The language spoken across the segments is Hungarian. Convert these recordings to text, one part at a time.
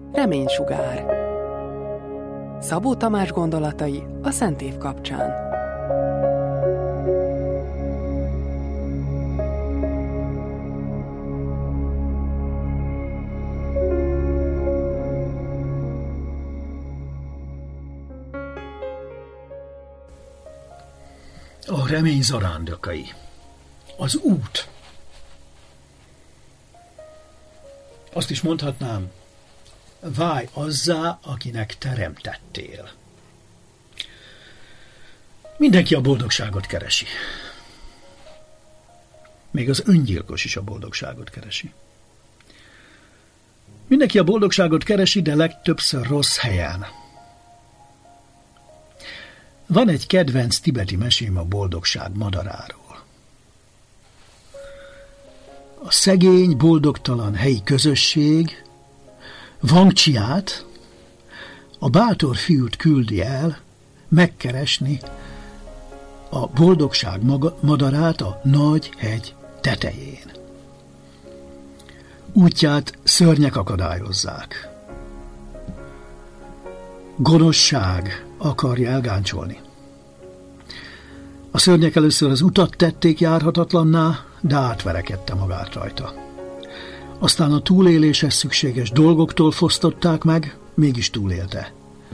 Reménysugár. Szabó Tamás gondolatai a Szent Év kapcsán. A remény zarándokai. Az út. Azt is mondhatnám, válj azzá, akinek teremtettél. Mindenki a boldogságot keresi. Még az öngyilkos is a boldogságot keresi. Mindenki a boldogságot keresi, de legtöbbször rossz helyen. Van egy kedvenc tibeti mesém a boldogság madaráról. A szegény, boldogtalan helyi közösség Wangchiát, a bátor fiút küldi el megkeresni a boldogság madarát a nagy hegy tetején. Útját szörnyek akadályozzák. Gonoszság akarja elgáncsolni. A szörnyek először az utat tették járhatatlanná, de átverekedte magát rajta. Aztán a túléléshez szükséges dolgoktól fosztották meg, mégis túlélte.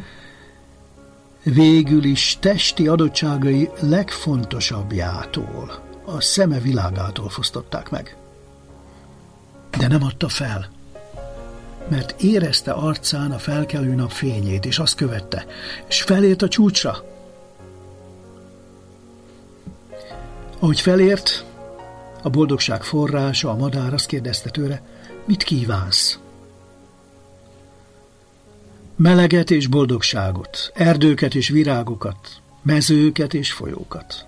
Végül is testi adottságai legfontosabbjától, a szeme világától fosztották meg. De nem adta fel, mert érezte arcán a felkelő nap fényét, és azt követte, és felért a csúcsra. Ahogy felért, a boldogság forrása, a madár azt kérdezte tőle, mit kívánsz? Meleget és boldogságot, erdőket és virágokat, mezőket és folyókat.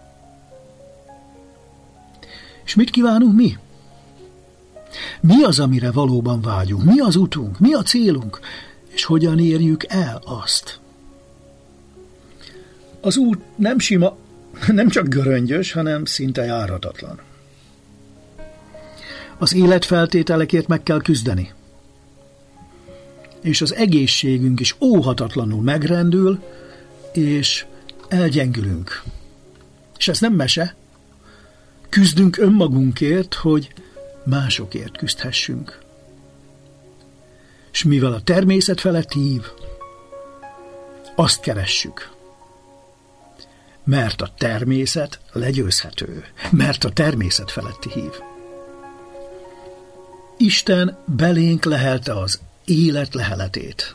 És mit kívánunk mi? Mi az, amire valóban vágyunk? Mi az utunk? Mi a célunk? És hogyan érjük el azt? Az út nem sima, nem csak göröngyös, hanem szinte járhatatlan. Az életfeltételekért meg kell küzdeni. És az egészségünk is óhatatlanul megrendül, és elgyengülünk. És ez nem mese. Küzdünk önmagunkért, hogy másokért küzdhessünk. És mivel a természet felett hív, azt keressük. Mert a természet legyőzhető. Mert a természet feletti hív. Isten belénk lehelte az élet leheletét.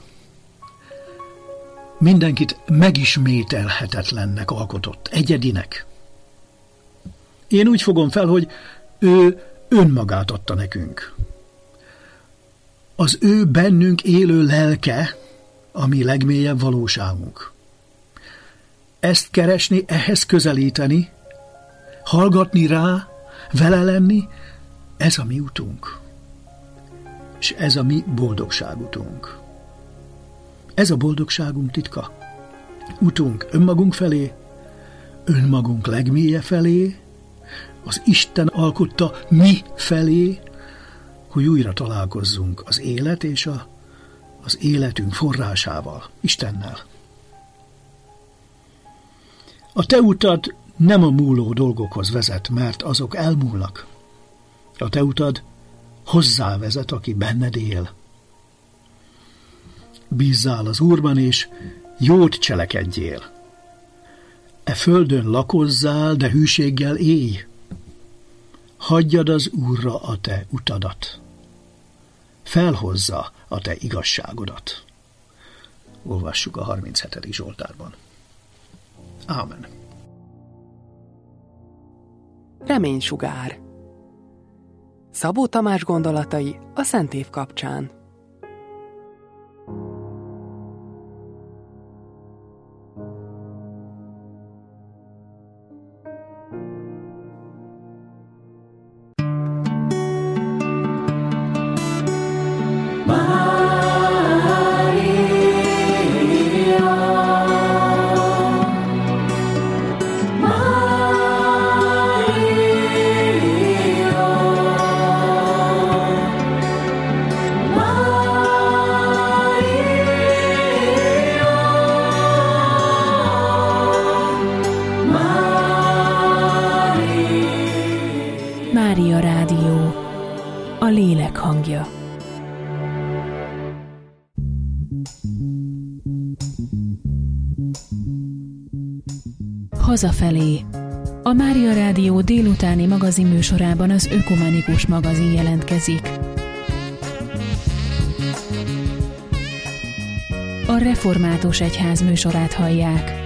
Mindenkit megismételhetetlennek alkotott, egyedinek. Én úgy fogom fel, hogy ő önmagát adta nekünk. Az ő bennünk élő lelke, a mi legmélyebb valóságunk. Ezt keresni, ehhez közelíteni, hallgatni rá, vele lenni, ez a mi utunk. És ez a mi boldogságutunk. Ez a boldogságunk titka. Utunk önmagunk felé, önmagunk legmélye felé, az Isten alkotta mi felé, hogy újra találkozzunk az élet és az életünk forrásával, Istennel. A te utad nem a múló dolgokhoz vezet, mert azok elmúlnak. A te utad hozzá vezet, aki benned él. Bízzál az Úrban, és jót cselekedjél. E földön lakozzál, de hűséggel élj. Hagyjad az Úrra a te utadat. Felhozza a te igazságodat. Olvassuk a 37. Zsoltárban. Ámen. Reménysugár. Szabó Tamás gondolatai a Szent Év kapcsán. Mária Rádió, a lélek hangja. Hazafelé. A Mária Rádió délutáni magazinműsorában az Ökumenikus magazin jelentkezik. A Református Egyház műsorát hallják.